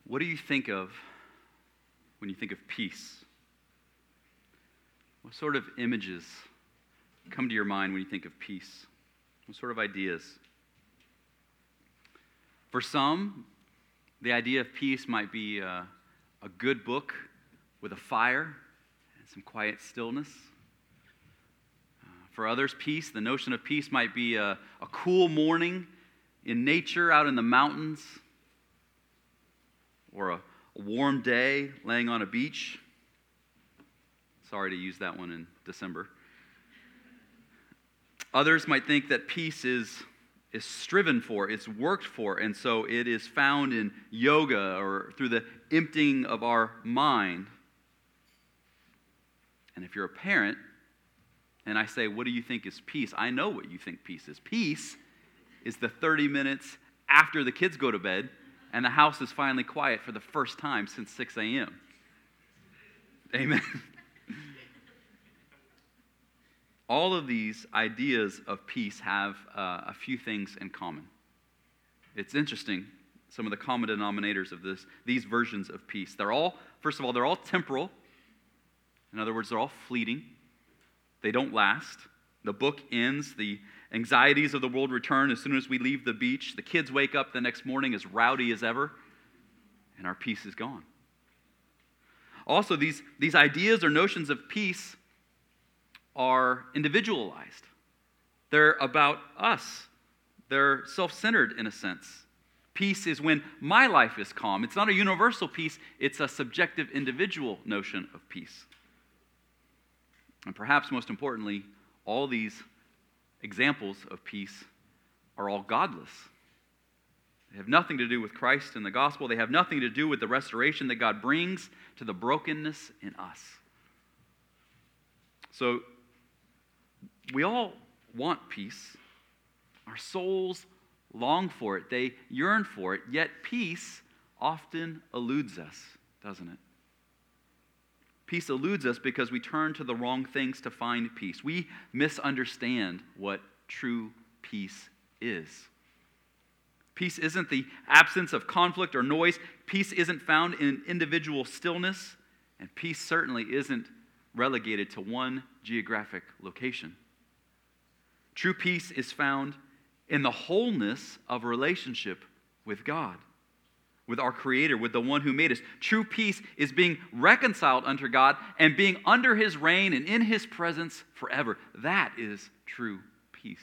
What do you think of when you think of peace? What sort of images come to your mind when you think of peace? What sort of ideas? For some, the idea of peace might be a good book with a fire and some quiet stillness. For others, peace, the notion of peace might be a cool morning in nature out in the mountains, or a warm day laying on a beach. Sorry to use that one in December. Others might think that peace is striven for, it's worked for, and so it is found in yoga or through the emptying of our mind. And if you're a parent, and I say, what do you think is peace? I know what you think peace is. Peace is the 30 minutes after the kids go to bed and the house is finally quiet for the first time since 6 a.m. Amen. All of these ideas of peace have a few things in common. It's interesting, some of the common denominators of these versions of peace. First of all, they're all temporal. In other words, they're all fleeting. They don't last. The book ends. The anxieties of the world return as soon as we leave the beach. The kids wake up the next morning as rowdy as ever, and our peace is gone. Also, these ideas or notions of peace are individualized. They're about us. They're self-centered in a sense. Peace is when my life is calm. It's not a universal peace. It's a subjective, individual notion of peace. And perhaps most importantly, all these examples of peace are all godless. They have nothing to do with Christ and the gospel. They have nothing to do with the restoration that God brings to the brokenness in us. So, we all want peace. Our souls long for it. They yearn for it. Yet peace often eludes us, doesn't it? Peace eludes us because we turn to the wrong things to find peace. We misunderstand what true peace is. Peace isn't the absence of conflict or noise. Peace isn't found in individual stillness. And peace certainly isn't relegated to one geographic location. True peace is found in the wholeness of a relationship with God, with our Creator, with the one who made us. True peace is being reconciled unto God and being under His reign and in His presence forever. That is true peace.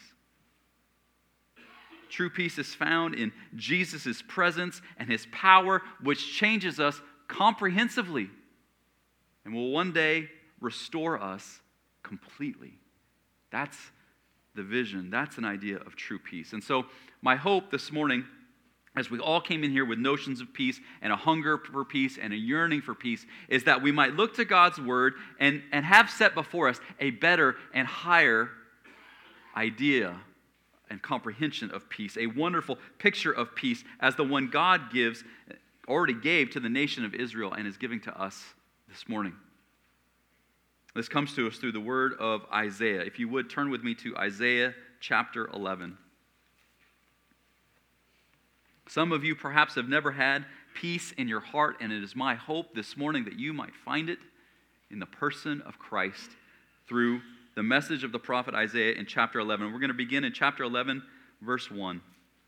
True peace is found in Jesus' presence and His power, which changes us comprehensively and will one day restore us completely. That's the vision. That's an idea of true peace. And so my hope this morning, as we all came in here with notions of peace and a hunger for peace and a yearning for peace, is that we might look to God's word and have set before us a better and higher idea and comprehension of peace, a wonderful picture of peace as the one God already gave to the nation of Israel and is giving to us this morning. This comes to us through the word of Isaiah. If you would, turn with me to Isaiah chapter 11. Some of you perhaps have never had peace in your heart, and it is my hope this morning that you might find it in the person of Christ through the message of the prophet Isaiah in chapter 11. We're going to begin in chapter 11, verse 1.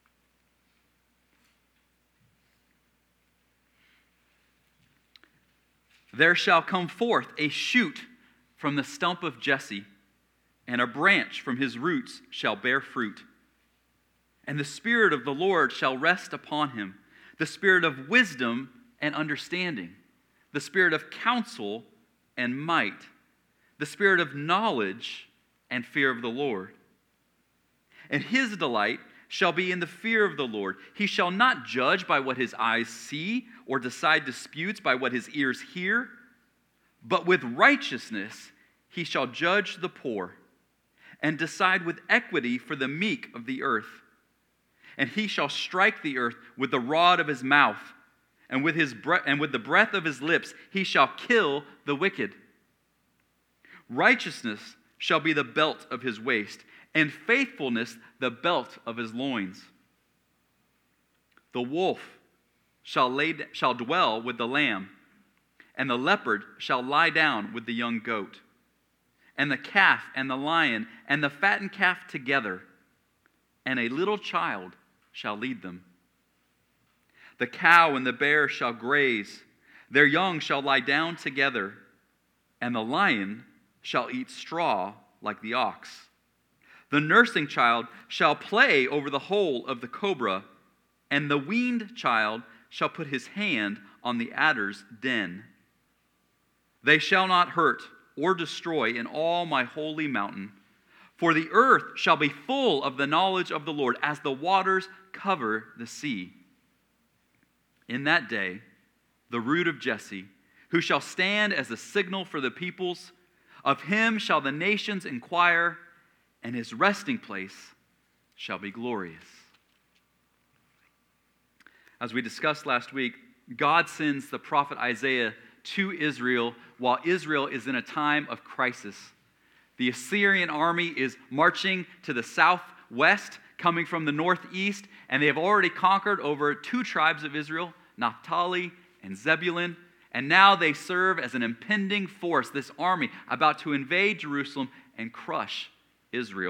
There shall come forth a shoot from the stump of Jesse, and a branch from his roots shall bear fruit. And the Spirit of the Lord shall rest upon him, the Spirit of wisdom and understanding, the Spirit of counsel and might, the Spirit of knowledge and fear of the Lord. And his delight shall be in the fear of the Lord. He shall not judge by what his eyes see, or decide disputes by what his ears hear, but with righteousness he shall judge the poor, and decide with equity for the meek of the earth. And he shall strike the earth with the rod of his mouth, and with the breath of his lips he shall kill the wicked. Righteousness shall be the belt of his waist, and faithfulness the belt of his loins. The wolf shall dwell with the lamb, and the leopard shall lie down with the young goat, and the calf and the lion and the fattened calf together, and a little child shall lead them. The cow and the bear shall graze, their young shall lie down together, and the lion shall eat straw like the ox. The nursing child shall play over the hole of the cobra, and the weaned child shall put his hand on the adder's den. They shall not hurt or destroy in all my holy mountain, for the earth shall be full of the knowledge of the Lord as the waters cover the sea. In that day, the root of Jesse, who shall stand as a signal for the peoples, of him shall the nations inquire, and his resting place shall be glorious. As we discussed last week, God sends the prophet Isaiah to Israel while Israel is in a time of crisis. The Assyrian army is marching to the southwest, coming from the northeast, and they have already conquered over 2 tribes of Israel, Naphtali and Zebulun, and now they serve as an impending force, this army about to invade Jerusalem and crush Israel.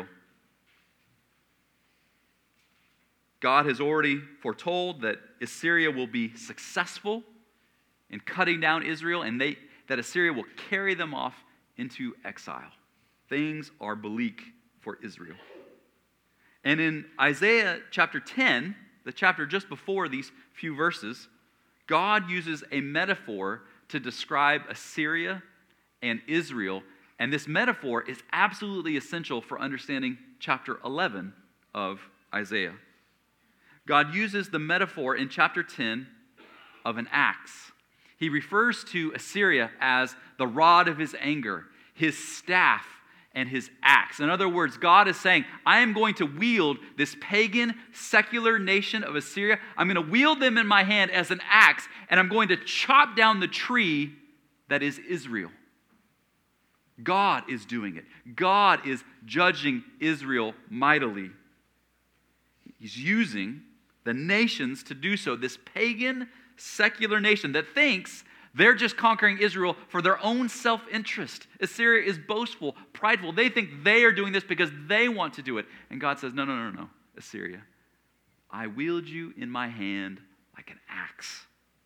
God has already foretold that Assyria will be successful in cutting down Israel, and that Assyria will carry them off into exile. Things are bleak for Israel. And in Isaiah chapter 10, the chapter just before these few verses, God uses a metaphor to describe Assyria and Israel, and this metaphor is absolutely essential for understanding chapter 11 of Isaiah. God uses the metaphor in chapter 10 of an axe. He refers to Assyria as the rod of his anger, his staff, and his axe. In other words, God is saying, I am going to wield this pagan, secular nation of Assyria. I'm going to wield them in my hand as an axe, and I'm going to chop down the tree that is Israel. God is doing it. God is judging Israel mightily. He's using the nations to do so. This pagan, secular nation that thinks they're just conquering Israel for their own self-interest. Assyria is boastful, prideful. They think they are doing this because they want to do it. And God says, no, Assyria. I wield you in my hand like an axe.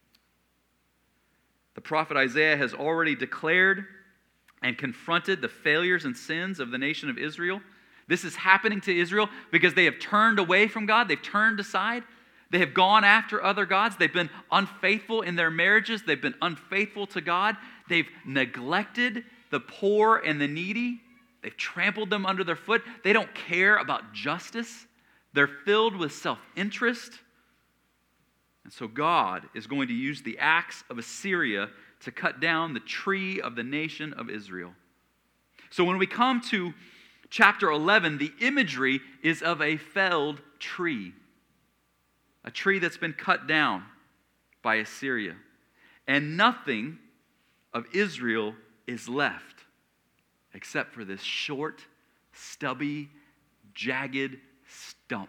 The prophet Isaiah has already declared and confronted the failures and sins of the nation of Israel. This is happening to Israel because they have turned away from God. They've turned aside. They have gone after other gods. They've been unfaithful in their marriages. They've been unfaithful to God. They've neglected the poor and the needy. They've trampled them under their foot. They don't care about justice. They're filled with self-interest. And so God is going to use the axe of Assyria to cut down the tree of the nation of Israel. So when we come to chapter 11, the imagery is of a felled tree. A tree that's been cut down by Assyria. And nothing of Israel is left except for this short, stubby, jagged stump.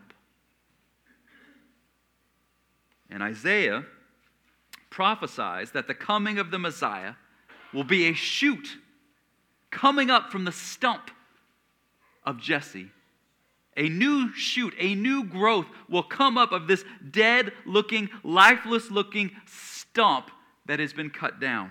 And Isaiah prophesies that the coming of the Messiah will be a shoot coming up from the stump of Jesse. A new shoot, a new growth will come up of this dead-looking, lifeless-looking stump that has been cut down.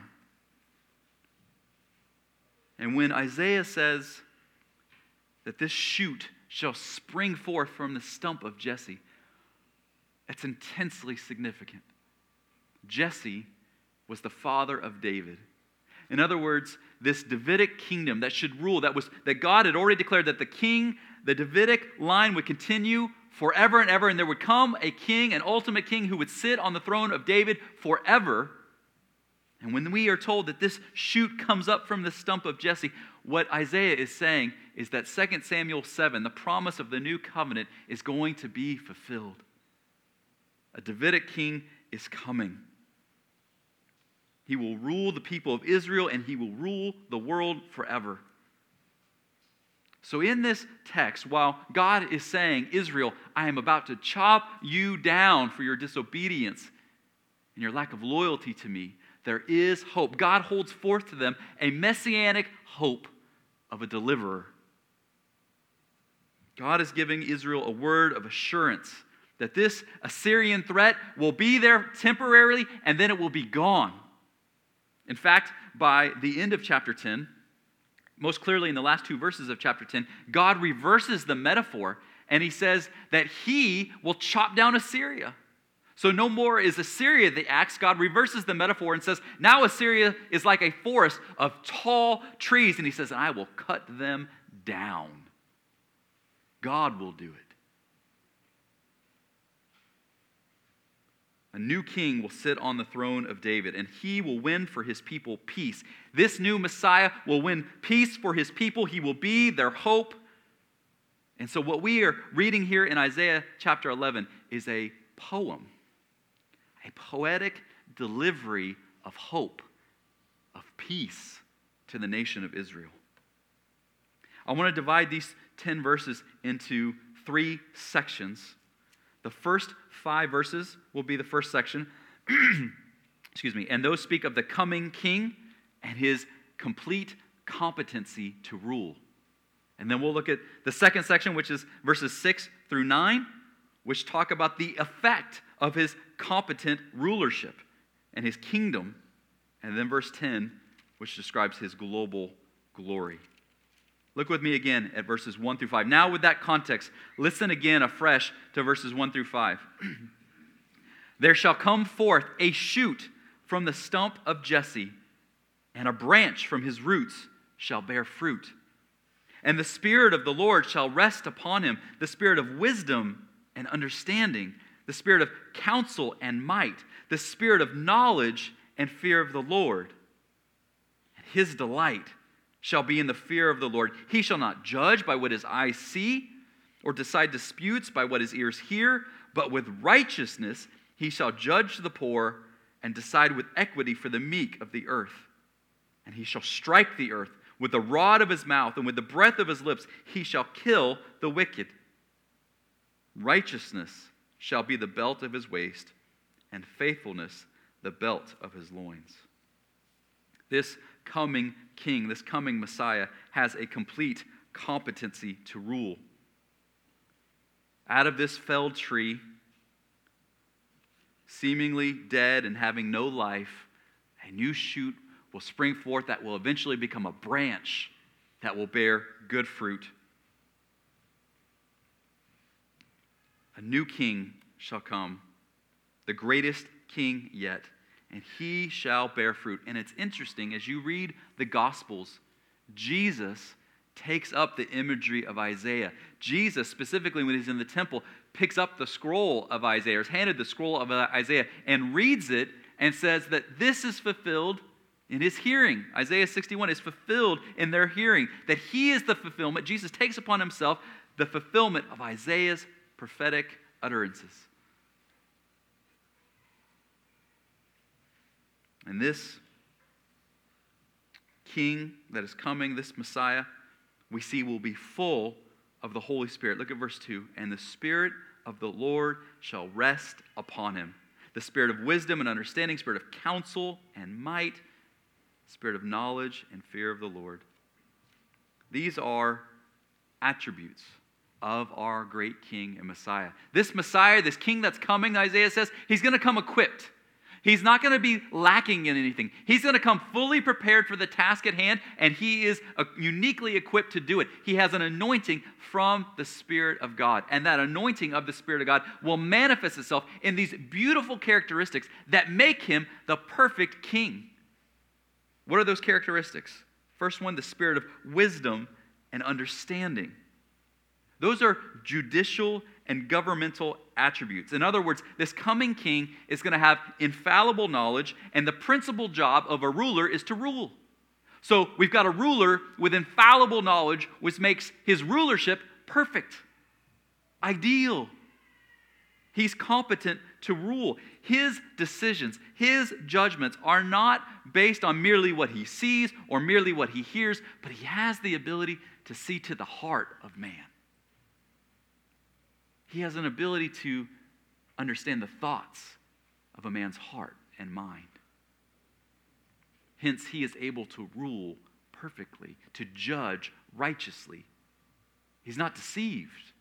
And when Isaiah says that this shoot shall spring forth from the stump of Jesse, it's intensely significant. Jesse was the father of David. In other words, this Davidic kingdom that should rule, that God had already declared that the Davidic line would continue forever and ever, and there would come a king, an ultimate king, who would sit on the throne of David forever. And when we are told that this shoot comes up from the stump of Jesse, what Isaiah is saying is that 2 Samuel 7, the promise of the new covenant, is going to be fulfilled. A Davidic king is coming. He will rule the people of Israel, and he will rule the world forever. So in this text, while God is saying, Israel, I am about to chop you down for your disobedience, and your lack of loyalty to me, there is hope. God holds forth to them a messianic hope of a deliverer. God is giving Israel a word of assurance that this Assyrian threat will be there temporarily and then it will be gone. In fact, by the end of chapter 10, most clearly in the last 2 verses of chapter 10, God reverses the metaphor and he says that he will chop down Assyria. So no more is Assyria the axe. God reverses the metaphor and says, now Assyria is like a forest of tall trees. And he says, and I will cut them down. God will do it. A new king will sit on the throne of David, and he will win for his people peace. This new Messiah will win peace for his people. He will be their hope. And so what we are reading here in Isaiah chapter 11 is a poem, a poetic delivery of hope, of peace to the nation of Israel. I want to divide these 10 verses into 3 sections. The first 5 verses will be the first section. Excuse me. And those speak of the coming king and his complete competency to rule. And then we'll look at the second section, which is verses 6 through 9, which talk about the effect of his competent rulership and his kingdom. And then verse 10, which describes his global glory. Look with me again at verses 1 through 5. Now with that context, listen again afresh to verses 1 through 5. There shall come forth a shoot from the stump of Jesse, and a branch from his roots shall bear fruit. And the Spirit of the Lord shall rest upon him, the Spirit of wisdom and understanding, the Spirit of counsel and might, the Spirit of knowledge and fear of the Lord. And his delight shall be in the fear of the Lord. He shall not judge by what his eyes see, or decide disputes by what his ears hear, but with righteousness he shall judge the poor and decide with equity for the meek of the earth. And he shall strike the earth with the rod of his mouth, and with the breath of his lips he shall kill the wicked. Righteousness shall be the belt of his waist, and faithfulness the belt of his loins. This coming king, this coming Messiah, has a complete competency to rule. Out of this felled tree, seemingly dead and having no life, a new shoot will spring forth that will eventually become a branch that will bear good fruit. A new king shall come, the greatest king yet, and he shall bear fruit. And it's interesting, as you read the Gospels, Jesus takes up the imagery of Isaiah. Jesus, specifically when he's in the temple, picks up the scroll of Isaiah, or is handed the scroll of Isaiah, and reads it and says that this is fulfilled in his hearing. Isaiah 61 is fulfilled in their hearing, that he is the fulfillment. Jesus takes upon himself the fulfillment of Isaiah's prophetic utterances. And this king that is coming, this Messiah, we see will be full of the Holy Spirit. Look at verse 2. And the Spirit of the Lord shall rest upon him. The Spirit of wisdom and understanding, Spirit of counsel and might, Spirit of knowledge and fear of the Lord. These are attributes of our great King and Messiah. This Messiah, this King that's coming, Isaiah says, he's going to come equipped. He's not going to be lacking in anything. He's going to come fully prepared for the task at hand, and he is uniquely equipped to do it. He has an anointing from the Spirit of God, and that anointing of the Spirit of God will manifest itself in these beautiful characteristics that make him the perfect king. What are those characteristics? First one, the spirit of wisdom and understanding. Those are judicial and governmental attributes. In other words, this coming king is going to have infallible knowledge, and the principal job of a ruler is to rule. So we've got a ruler with infallible knowledge, which makes his rulership perfect, ideal. He's competent to rule. His decisions, his judgments are not based on merely what he sees or merely what he hears, but he has the ability to see to the heart of man. He has an ability to understand the thoughts of a man's heart and mind. Hence, he is able to rule perfectly, to judge righteously. He's not deceived.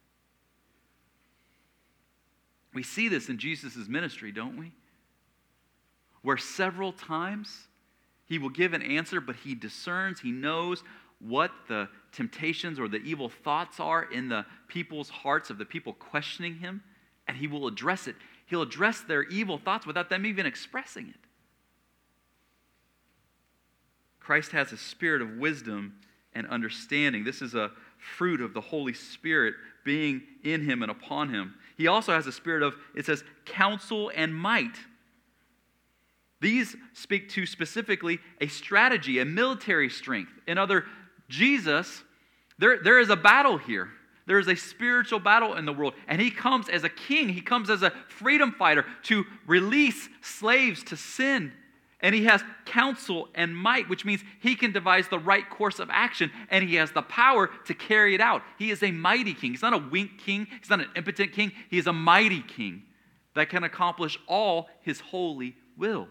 We see this in Jesus' ministry, don't we? Where several times he will give an answer, but he discerns, he knows what the temptations or the evil thoughts are in the people's hearts of the people questioning him, and he will address it. He'll address their evil thoughts without them even expressing it. Christ has a spirit of wisdom and understanding. This is a fruit of the Holy Spirit being in him and upon him. He also has a spirit of, it says, counsel and might. These speak to specifically a strategy, a military strength. In other, Jesus, there is a battle here. There is a spiritual battle in the world. And he comes as a king. He comes as a freedom fighter to release slaves to sin. And he has counsel and might, which means he can devise the right course of action, and he has the power to carry it out. He is a mighty king. He's not a weak king. He's not an impotent king. He is a mighty king that can accomplish all his holy will.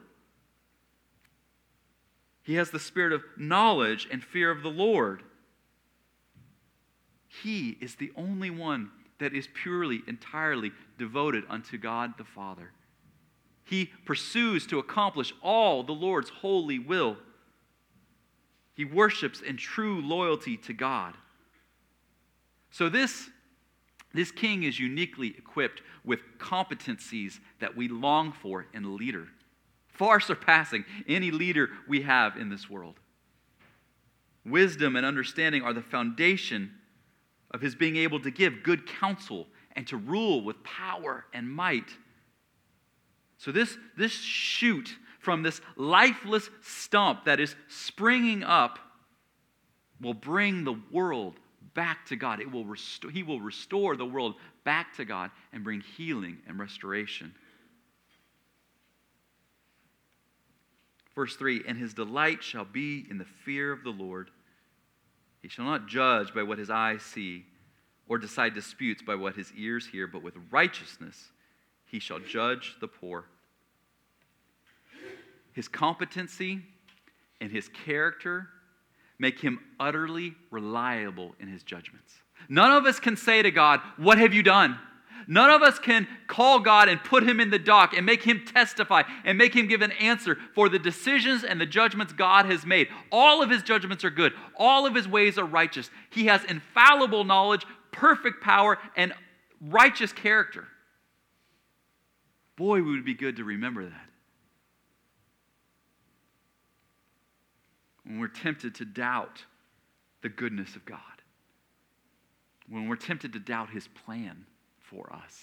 He has the spirit of knowledge and fear of the Lord. He is the only one that is purely, entirely devoted unto God the Father. He pursues to accomplish all the Lord's holy will. He worships in true loyalty to God. So this king is uniquely equipped with competencies that we long for in a leader, far surpassing any leader we have in this world. Wisdom and understanding are the foundation of his being able to give good counsel and to rule with power and might. So this shoot from this lifeless stump that is springing up will bring the world back to God. He will restore the world back to God and bring healing and restoration. Verse 3, and his delight shall be in the fear of the Lord. He shall not judge by what his eyes see, or decide disputes by what his ears hear, but with righteousness he shall judge the poor. His competency and his character make him utterly reliable in his judgments. None of us can say to God, what have you done? None of us can call God and put him in the dock and make him testify and make him give an answer for the decisions and the judgments God has made. All of his judgments are good. All of his ways are righteous. He has infallible knowledge, perfect power, and righteous character. Boy, would it be good to remember that. When we're tempted to doubt the goodness of God. When we're tempted to doubt his plan for us.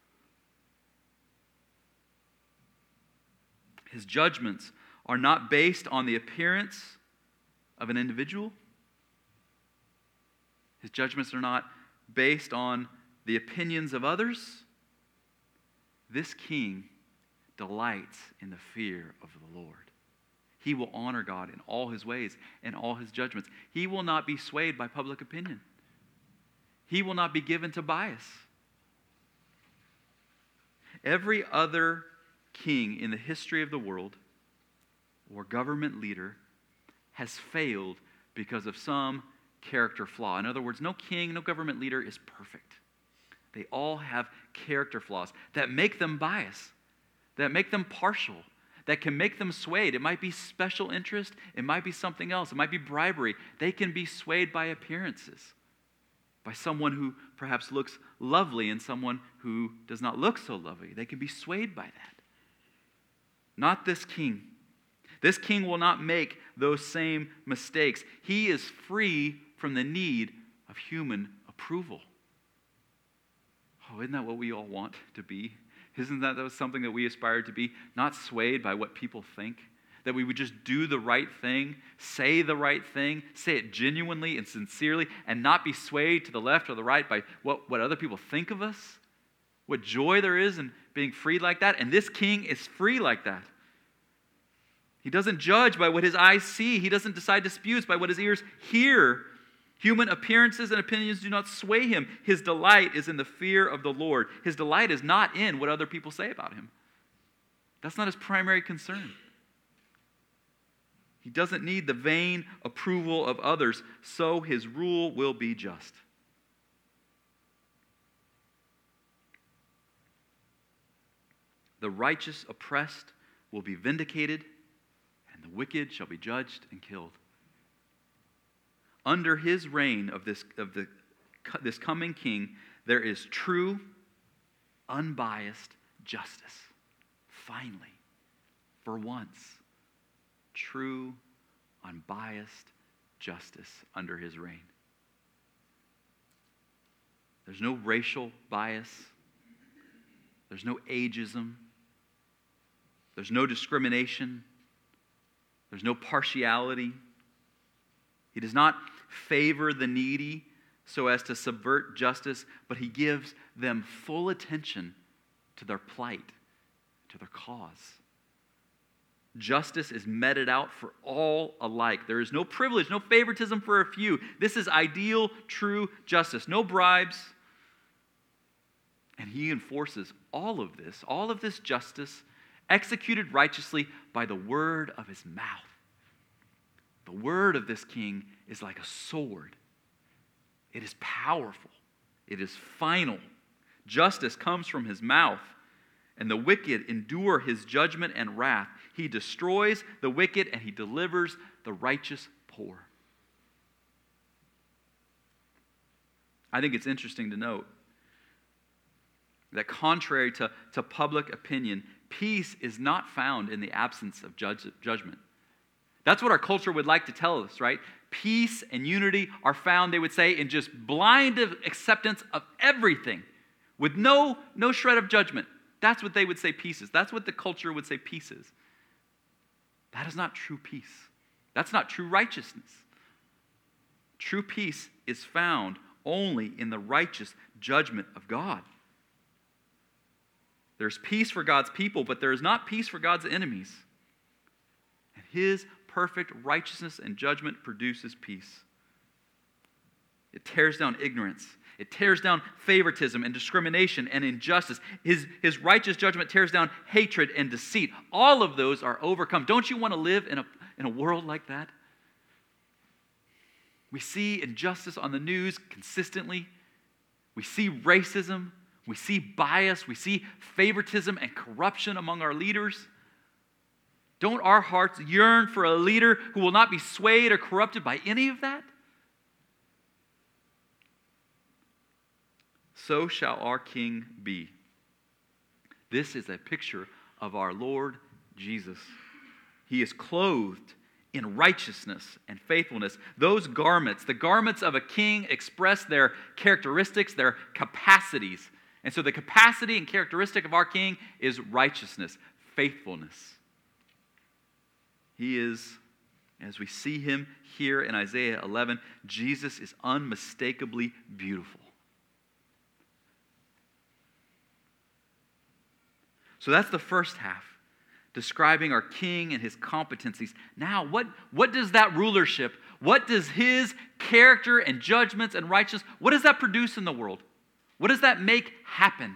His judgments are not based on the appearance of an individual. His judgments are not based on the opinions of others. This king delights in the fear of the Lord. He will honor God in all his ways and all his judgments. He will not be swayed by public opinion. He will not be given to bias. Every other king in the history of the world or government leader has failed because of some character flaw. In other words, no king, no government leader is perfect. They all have character flaws that make them biased, that make them partial, that can make them swayed. It might be special interest. It might be something else. It might be bribery. They can be swayed by appearances, by someone who perhaps looks lovely and someone who does not look so lovely. They can be swayed by that. Not this king. This king will not make those same mistakes. He is free from the need of human approval. Oh, isn't that what we all want to be? Isn't that something that we aspire to be? Not swayed by what people think. That we would just do the right thing, say the right thing, say it genuinely and sincerely, and not be swayed to the left or the right by what other people think of us. What joy there is in being free like that. And this king is free like that. He doesn't judge by what his eyes see. He doesn't decide disputes by what his ears hear. Human appearances and opinions do not sway him. His delight is in the fear of the Lord. His delight is not in what other people say about him. That's not his primary concern. He doesn't need the vain approval of others, so his rule will be just. The righteous oppressed will be vindicated, and the wicked shall be judged and killed. Under his reign of this coming king, there is true, unbiased justice. Finally, for once, true, unbiased justice under his reign. There's no racial bias. There's no ageism. There's no discrimination. There's no partiality. He does not favor the needy so as to subvert justice, but he gives them full attention to their plight, to their cause. Justice is meted out for all alike. There is no privilege, no favoritism for a few. This is ideal, true justice. No bribes. And he enforces all of this justice, executed righteously by the word of his mouth. The word of this king is like a sword. It is powerful. It is final. Justice comes from his mouth, and the wicked endure his judgment and wrath. He destroys the wicked, and he delivers the righteous poor. I think it's interesting to note that contrary to public opinion, peace is not found in the absence of judgment. That's what our culture would like to tell us, right? Peace and unity are found, they would say, in just blind acceptance of everything with no shred of judgment. That's what they would say peace is. That's what the culture would say peace is. That is not true peace. That's not true righteousness. True peace is found only in the righteous judgment of God. There's peace for God's people, but there is not peace for God's enemies. And his perfect righteousness and judgment produces peace. It tears down ignorance. It tears down favoritism and discrimination and injustice. His righteous judgment tears down hatred and deceit. All of those are overcome. Don't you want to live in a world like that? We see injustice on the news consistently. We see racism. We see bias. We see favoritism and corruption among our leaders. Don't our hearts yearn for a leader who will not be swayed or corrupted by any of that? So shall our King be. This is a picture of our Lord Jesus. He is clothed in righteousness and faithfulness. Those garments, the garments of a king, express their characteristics, their capacities. And so the capacity and characteristic of our King is righteousness, faithfulness. He is, as we see him here in Isaiah 11, Jesus is unmistakably beautiful. So that's the first half, describing our king and his competencies. Now, what does that rulership, what does his character and judgments and righteousness, what does that produce in the world? What does that make happen?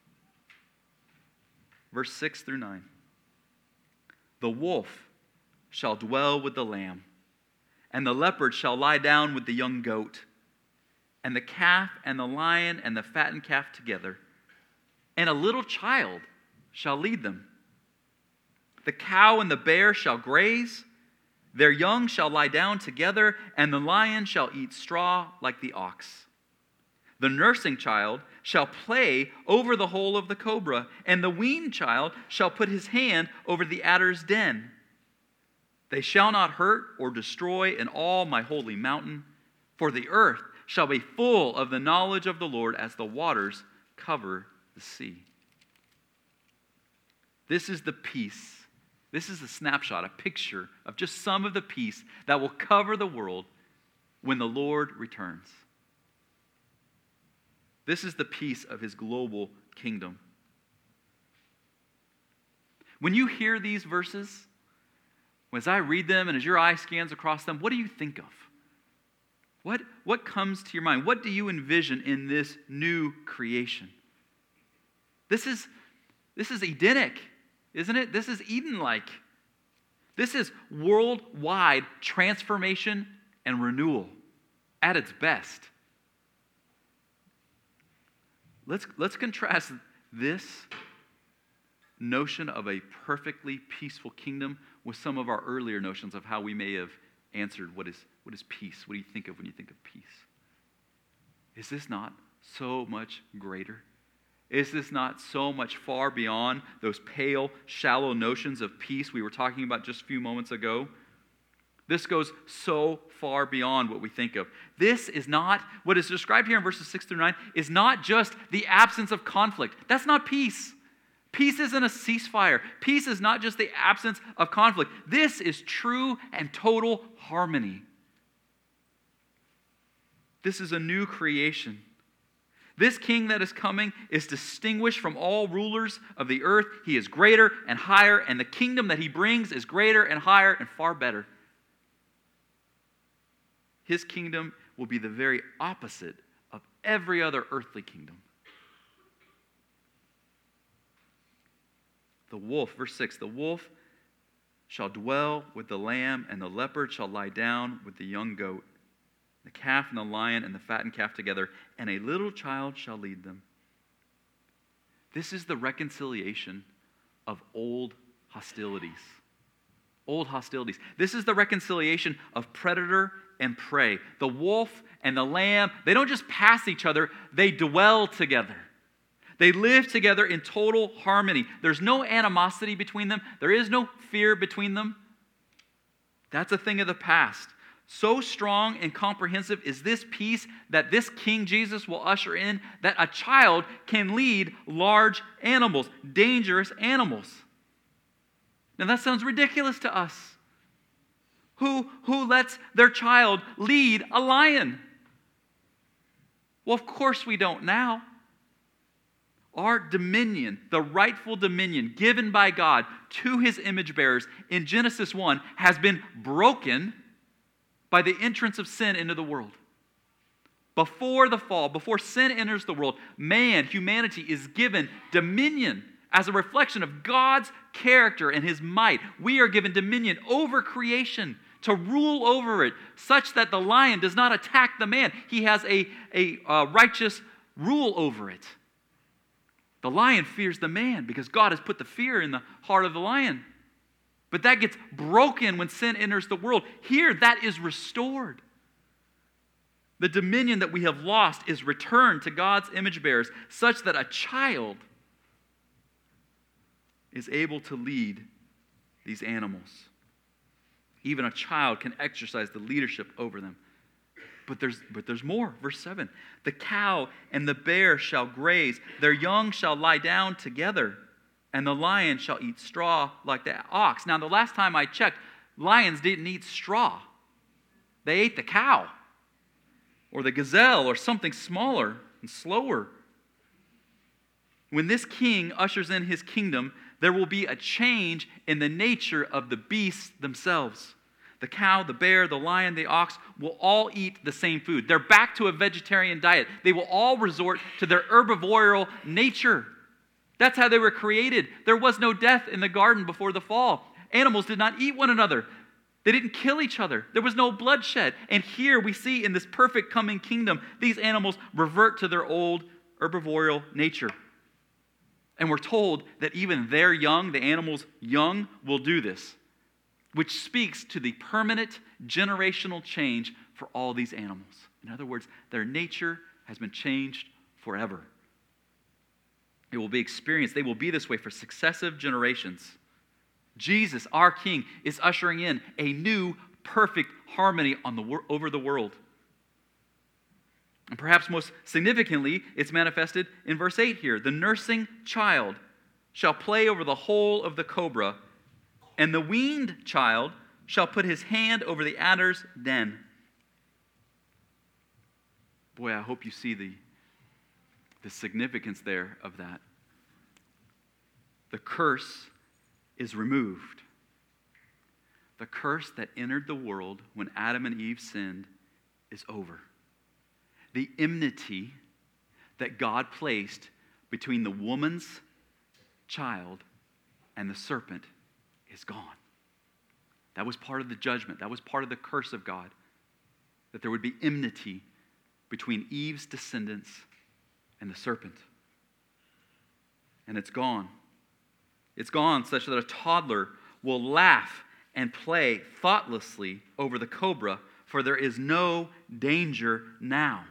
Verse 6 through 9. The wolf shall dwell with the lamb, and the leopard shall lie down with the young goat, and the calf and the lion and the fattened calf together, and a little child shall lead them. The cow and the bear shall graze, their young shall lie down together, and the lion shall eat straw like the ox. The nursing child shall play over the hole of the cobra, and the weaned child shall put his hand over the adder's den. They shall not hurt or destroy in all my holy mountain, for the earth shall be full of the knowledge of the Lord as the waters cover the sea. This is the peace. This is a snapshot, a picture of just some of the peace that will cover the world when the Lord returns. This is the peace of his global kingdom. When you hear these verses, as I read them and as your eye scans across them, what do you think of? What comes to your mind? What do you envision in this new creation? This is Edenic. isn't it? This is Eden-like. This is worldwide transformation and renewal at its best. Let's contrast this notion of a perfectly peaceful kingdom with some of our earlier notions of how we may have answered what is peace? What do you think of when you think of peace? Is this not so much greater? Is this not so much far beyond those pale, shallow notions of peace we were talking about just a few moments ago? This goes so far beyond what we think of. This is not, what is described here in verses 6 through 9, is not just the absence of conflict. That's not peace. Peace isn't a ceasefire. Peace is not just the absence of conflict. This is true and total harmony. This is a new creation. This king that is coming is distinguished from all rulers of the earth. He is greater and higher, and the kingdom that he brings is greater and higher and far better. His kingdom will be the very opposite of every other earthly kingdom. The wolf, verse 6, the wolf shall dwell with the lamb, and the leopard shall lie down with the young goat. The calf and the lion and the fattened calf together, and a little child shall lead them. This is the reconciliation of old hostilities. Old hostilities. This is the reconciliation of predator and prey. The wolf and the lamb, they don't just pass each other, they dwell together. They live together in total harmony. There's no animosity between them. There is no fear between them. That's a thing of the past. So strong and comprehensive is this peace that this King Jesus will usher in that a child can lead large animals, dangerous animals. Now that sounds ridiculous to us. Who lets their child lead a lion? Well, of course we don't now. Our dominion, the rightful dominion given by God to his image bearers in Genesis 1 has been broken by the entrance of sin into the world. Before the fall, before sin enters the world, humanity is given dominion as a reflection of God's character and his might. We are given dominion over creation to rule over it such that the lion does not attack the man. He has a righteous rule over it. The lion fears the man because God has put the fear in the heart of the lion. But that gets broken when sin enters the world. Here, that is restored. The dominion that we have lost is returned to God's image bearers such that a child is able to lead these animals. Even a child can exercise the leadership over them. But there's more. Verse 7. The cow and the bear shall graze. Their young shall lie down together. And the lion shall eat straw like the ox. Now, the last time I checked, lions didn't eat straw. They ate the cow or the gazelle or something smaller and slower. When this king ushers in his kingdom, there will be a change in the nature of the beasts themselves. The cow, the bear, the lion, the ox will all eat the same food. They're back to a vegetarian diet. They will all resort to their herbivoral nature. That's how they were created. There was no death in the garden before the fall. Animals did not eat one another. They didn't kill each other. There was no bloodshed. And here we see in this perfect coming kingdom, these animals revert to their old herbivoral nature. And we're told that even their young, the animals' young, will do this, which speaks to the permanent generational change for all these animals. In other words, their nature has been changed forever. It will be experienced. They will be this way for successive generations. Jesus, our King, is ushering in a new, perfect harmony over the world. And perhaps most significantly, it's manifested in verse 8 here. The nursing child shall play over the hole of the cobra, and the weaned child shall put his hand over the adder's den. Boy, I hope you see the significance there of that. The curse is removed. The curse that entered the world when Adam and Eve sinned is over. The enmity that God placed between the woman's child and the serpent is gone. That was part of the judgment. That was part of the curse of God, that there would be enmity between Eve's descendants and the serpent. And it's gone. It's gone such that a toddler will laugh and play thoughtlessly over the cobra, for there is no danger now.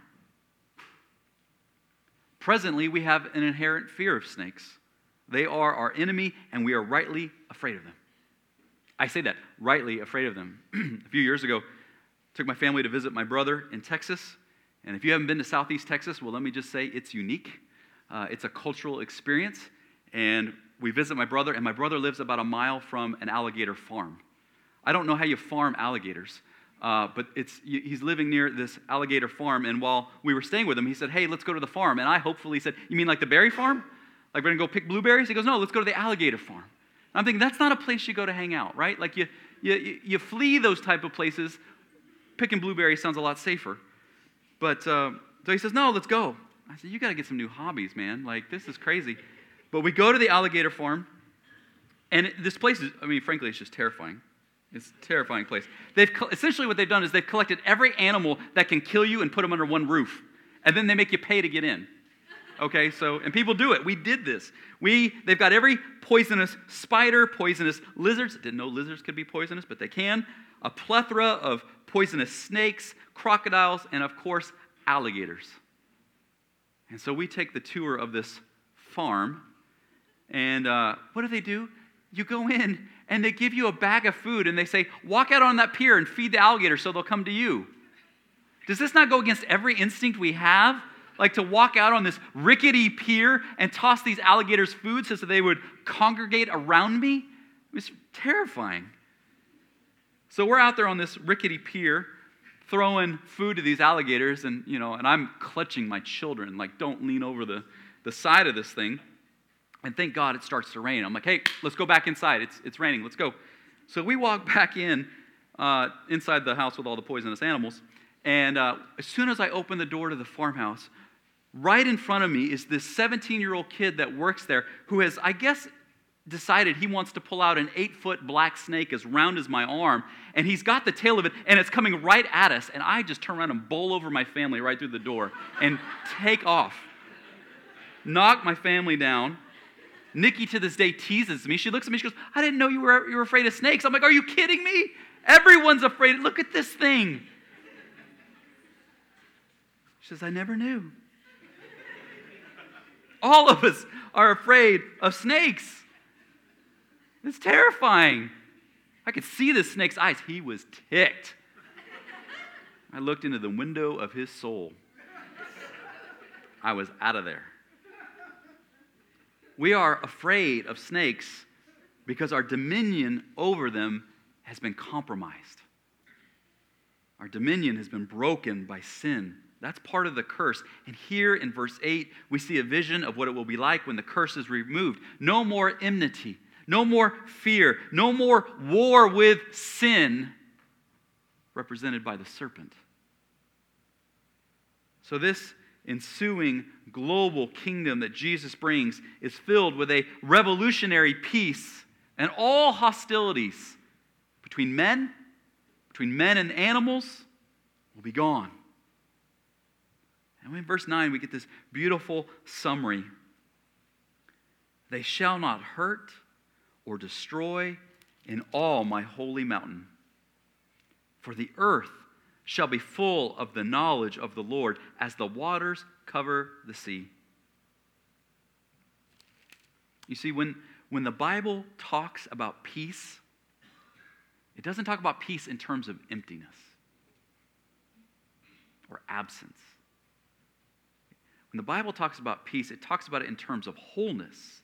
Presently, we have an inherent fear of snakes. They are our enemy, and we are rightly afraid of them. I say that, rightly afraid of them. A few years ago, I took my family to visit my brother in Texas. And if you haven't been to Southeast Texas, well, let me just say it's unique. It's a cultural experience. And we visit my brother, and my brother lives about a mile from an alligator farm. I don't know how you farm alligators, but he's living near this alligator farm. And while we were staying with him, he said, hey, let's go to the farm. And I hopefully said, you mean like the berry farm? Like we're going to go pick blueberries? He goes, no, let's go to the alligator farm. And I'm thinking, that's not a place you go to hang out, right? Like you flee those type of places. Picking blueberries sounds a lot safer. But so he says, no, let's go. I said, you got to get some new hobbies, man. Like, this is crazy. But we go to the alligator farm, and this place is, frankly, it's just terrifying. It's a terrifying place. Essentially what they've done is they've collected every animal that can kill you and put them under one roof. And then they make you pay to get in. Okay, and people do it. We did this. They've got every poisonous spider, poisonous lizards. Didn't know lizards could be poisonous, but they can. A plethora of poisonous snakes, crocodiles, and of course, alligators. And so we take the tour of this farm, and what do? You go in, and they give you a bag of food, and they say, walk out on that pier and feed the alligators so they'll come to you. Does this not go against every instinct we have? Like to walk out on this rickety pier and toss these alligators food so that they would congregate around me? It's terrifying. So we're out there on this rickety pier throwing food to these alligators, and I'm clutching my children, like, don't lean over the side of this thing. And thank God it starts to rain. I'm like, hey, let's go back inside. It's raining. Let's go. So we walk back inside the house with all the poisonous animals. And as soon as I open the door to the farmhouse, right in front of me is this 17-year-old kid that works there who has, I guess, decided he wants to pull out an 8-foot black snake as round as my arm. And he's got the tail of it, and it's coming right at us. And I just turn around and bowl over my family right through the door and take off. Knock my family down. Nikki to this day teases me. She looks at me, she goes, I didn't know you were afraid of snakes. I'm like, are you kidding me? Everyone's afraid. Look at this thing. She says, I never knew. All of us are afraid of snakes. It's terrifying. I could see the snake's eyes. He was ticked. I looked into the window of his soul. I was out of there. We are afraid of snakes because our dominion over them has been compromised. Our dominion has been broken by sin. That's part of the curse. And here in verse 8, we see a vision of what it will be like when the curse is removed. No more enmity, no more fear, no more war with sin, represented by the serpent. So this ensuing global kingdom that Jesus brings is filled with a revolutionary peace, and all hostilities between men and animals will be gone. And in verse 9, we get this beautiful summary. They shall not hurt or destroy in all my holy mountain, for the earth shall be full of the knowledge of the Lord as the waters cover the sea. You see, when the Bible talks about peace, it doesn't talk about peace in terms of emptiness or absence. When the Bible talks about peace, it talks about it in terms of wholeness.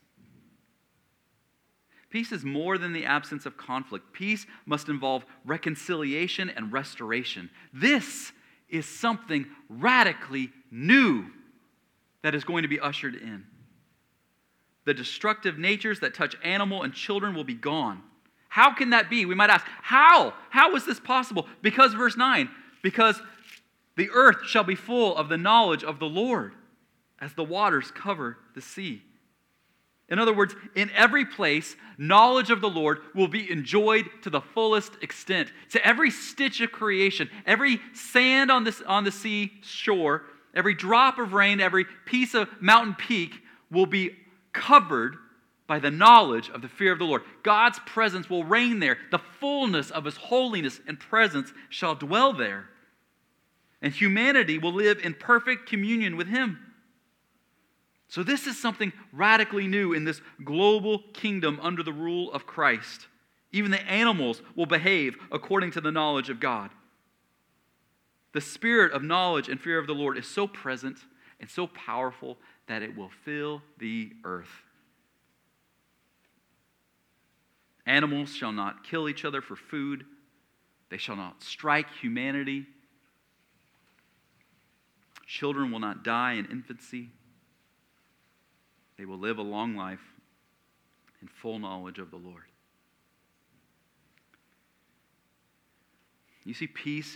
Peace is more than the absence of conflict. Peace must involve reconciliation and restoration. This is something radically new that is going to be ushered in. The destructive natures that touch animal and children will be gone. How can that be? We might ask, how? How is this possible? Because verse 9, because the earth shall be full of the knowledge of the Lord as the waters cover the sea. In other words, in every place, knowledge of the Lord will be enjoyed to the fullest extent. To every stitch of creation, every sand on the sea shore, every drop of rain, every piece of mountain peak will be covered by the knowledge of the fear of the Lord. God's presence will reign there. The fullness of His holiness and presence shall dwell there. And humanity will live in perfect communion with Him. So this is something radically new in this global kingdom under the rule of Christ. Even the animals will behave according to the knowledge of God. The spirit of knowledge and fear of the Lord is so present and so powerful that it will fill the earth. Animals shall not kill each other for food. They shall not strike humanity. Children will not die in infancy. They will live a long life in full knowledge of the Lord. You see, peace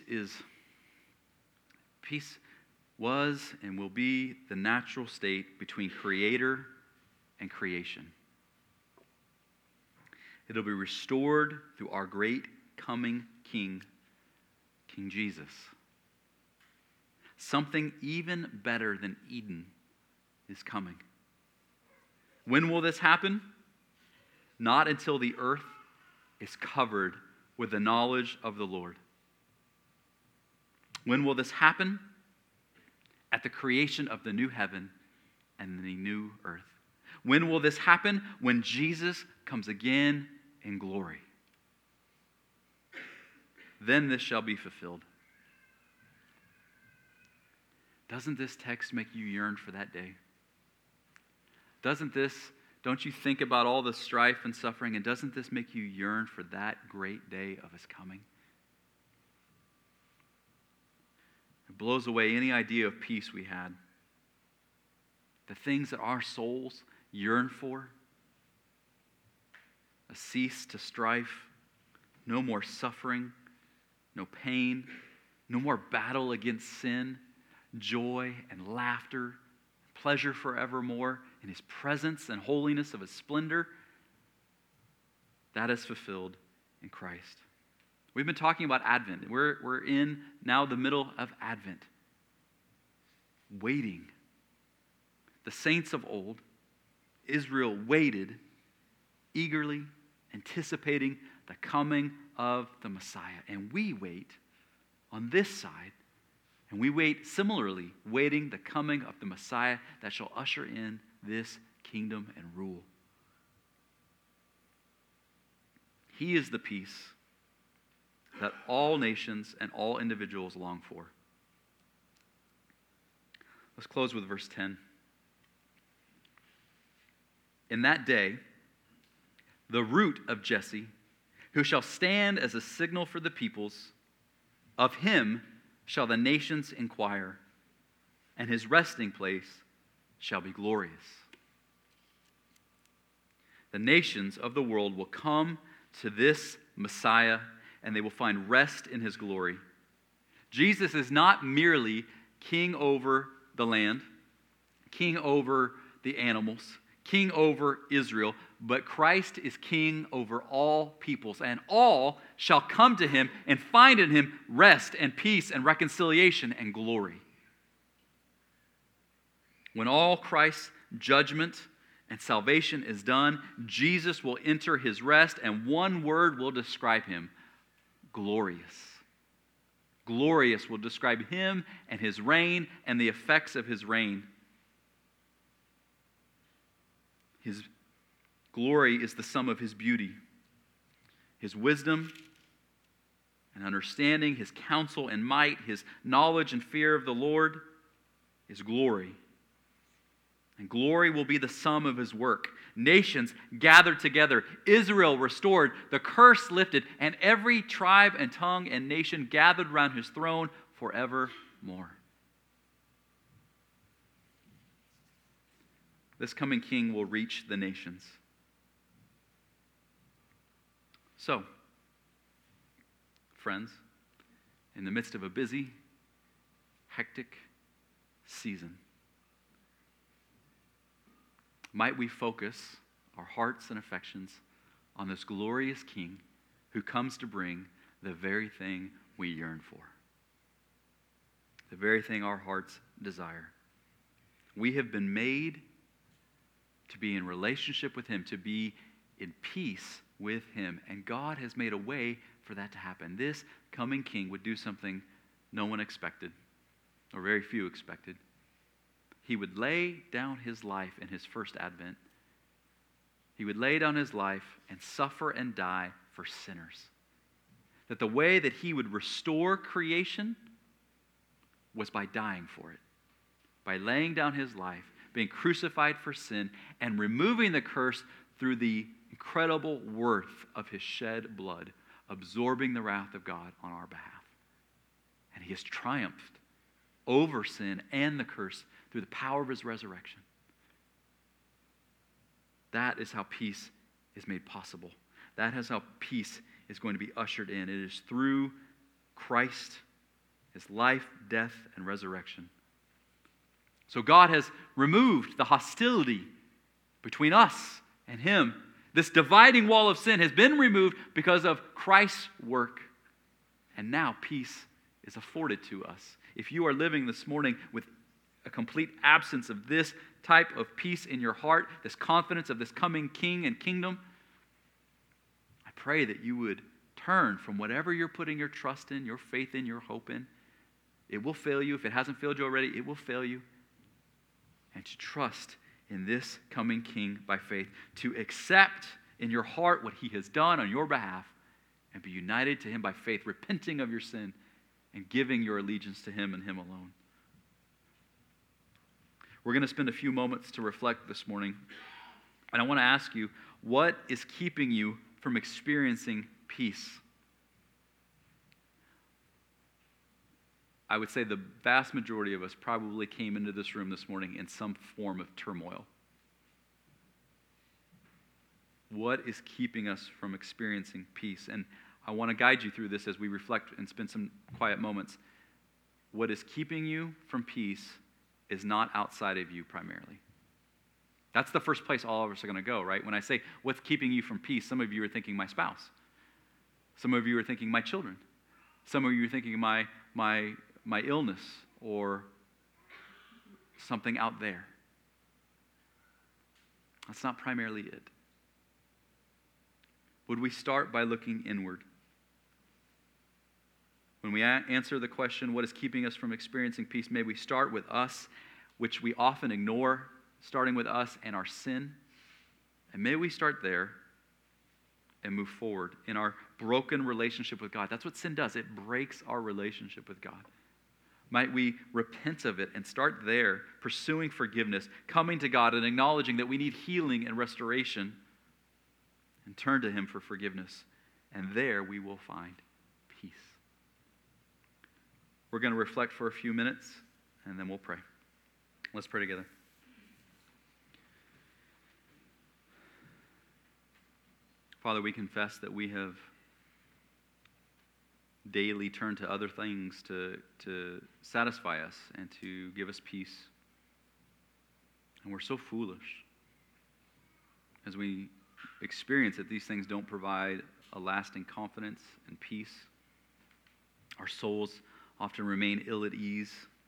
was and will be the natural state between Creator and creation. It'll be restored through our great coming King, King Jesus. Something even better than Eden is coming. When will this happen? Not until the earth is covered with the knowledge of the Lord. When will this happen? At the creation of the new heaven and the new earth. When will this happen? When Jesus comes again in glory. Then this shall be fulfilled. Doesn't this text make you yearn for that day? Don't you think about all the strife and suffering, and doesn't this make you yearn for that great day of His coming? It blows away any idea of peace we had. The things that our souls yearn for, a cease to strife, no more suffering, no pain, no more battle against sin, joy and laughter, pleasure forevermore in His presence and holiness of His splendor, that is fulfilled in Christ. We've been talking about Advent. We're in now the middle of Advent. Waiting. The saints of old, Israel waited, eagerly anticipating the coming of the Messiah. And we wait on this side, and we wait similarly, waiting the coming of the Messiah that shall usher in this kingdom and rule. He is the peace that all nations and all individuals long for. Let's close with verse 10. In that day, the root of Jesse, who shall stand as a signal for the peoples, of him shall the nations inquire, and his resting place shall be glorious. The nations of the world will come to this Messiah, and they will find rest in his glory. Jesus is not merely king over the land, king over the animals, king over Israel, but Christ is king over all peoples, and all shall come to him and find in him rest and peace and reconciliation and glory. When all Christ's judgment and salvation is done, Jesus will enter his rest, and one word will describe him: glorious. Glorious will describe him and his reign and the effects of his reign. His glory is the sum of his beauty, his wisdom and understanding, his counsel and might, his knowledge and fear of the Lord is glory. And glory will be the sum of his work. Nations gathered together, Israel restored, the curse lifted, and every tribe and tongue and nation gathered around his throne forevermore. This coming king will reach the nations. So, friends, in the midst of a busy, hectic season, might we focus our hearts and affections on this glorious King who comes to bring the very thing we yearn for, the very thing our hearts desire. We have been made to be in relationship with him, to be in peace with him, and God has made a way for that to happen. This coming King would do something no one expected, or very few expected. He would lay down his life in his first advent. He would lay down his life and suffer and die for sinners. That the way that he would restore creation was by dying for it, by laying down his life, being crucified for sin, and removing the curse through the incredible worth of his shed blood, absorbing the wrath of God on our behalf. And he has triumphed over sin and the curse through the power of his resurrection. That is how peace is made possible. That is how peace is going to be ushered in. It is through Christ, his life, death, and resurrection. So God has removed the hostility between us and him. This dividing wall of sin has been removed because of Christ's work. And now peace is afforded to us. If you are living this morning with a complete absence of this type of peace in your heart, this confidence of this coming King and kingdom, I pray that you would turn from whatever you're putting your trust in, your faith in, your hope in. It will fail you. If it hasn't failed you already, it will fail you. And to trust in this coming King by faith, to accept in your heart what he has done on your behalf, and be united to him by faith, repenting of your sin and giving your allegiance to him and him alone. We're going to spend a few moments to reflect this morning. And I want to ask you, what is keeping you from experiencing peace? I would say the vast majority of us probably came into this room this morning in some form of turmoil. What is keeping us from experiencing peace? And I want to guide you through this as we reflect and spend some quiet moments. What is keeping you from peace is not outside of you primarily. That's the first place all of us are going to go, right? When I say, what's keeping you from peace, some of you are thinking my spouse. Some of you are thinking my children. Some of you are thinking my illness or something out there. That's not primarily it. Would we start by looking inward? When we answer the question, what is keeping us from experiencing peace, may we start with us, which we often ignore, starting with us and our sin. And may we start there and move forward in our broken relationship with God. That's what sin does. It breaks our relationship with God. Might we repent of it and start there, pursuing forgiveness, coming to God and acknowledging that we need healing and restoration, and turn to him for forgiveness. And there we will find peace. We're going to reflect for a few minutes, and then we'll pray. Let's pray together. Father, we confess that we have daily turned to other things to satisfy us and to give us peace. And we're so foolish as we experience that these things don't provide a lasting confidence and peace. Our souls often remain ill at ease.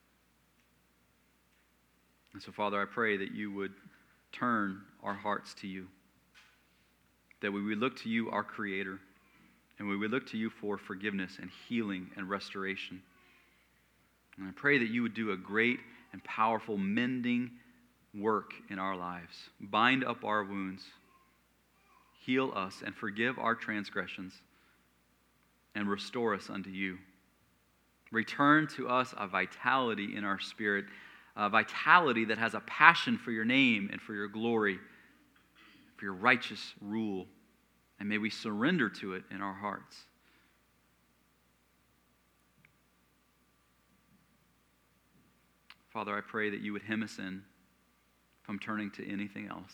And so, Father, I pray that you would turn our hearts to you, that we would look to you, our Creator, and we would look to you for forgiveness and healing and restoration. And I pray that you would do a great and powerful mending work in our lives. Bind up our wounds, heal us, and forgive our transgressions, and restore us unto you. Return to us a vitality in our spirit, a vitality that has a passion for your name and for your glory, for your righteous rule. And may we surrender to it in our hearts. Father, I pray that you would hem us in from turning to anything else.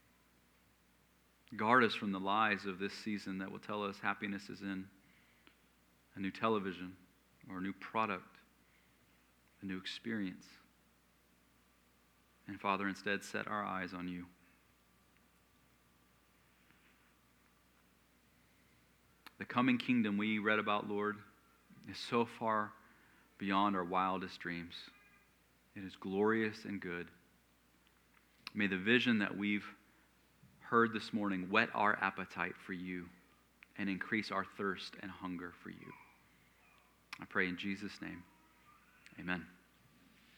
Guard us from the lies of this season that will tell us happiness is in a new television or a new product, a new experience. And Father, instead, set our eyes on you. The coming kingdom we read about, Lord, is so far beyond our wildest dreams. It is glorious and good. May the vision that we've heard this morning whet our appetite for you and increase our thirst and hunger for you. I pray in Jesus' name. Amen.